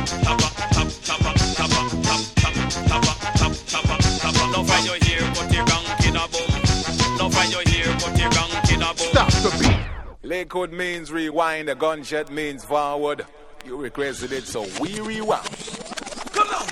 Stop the beat. Lakewood means rewind, a gunshot means forward. You requested it, so we rewound. Come on.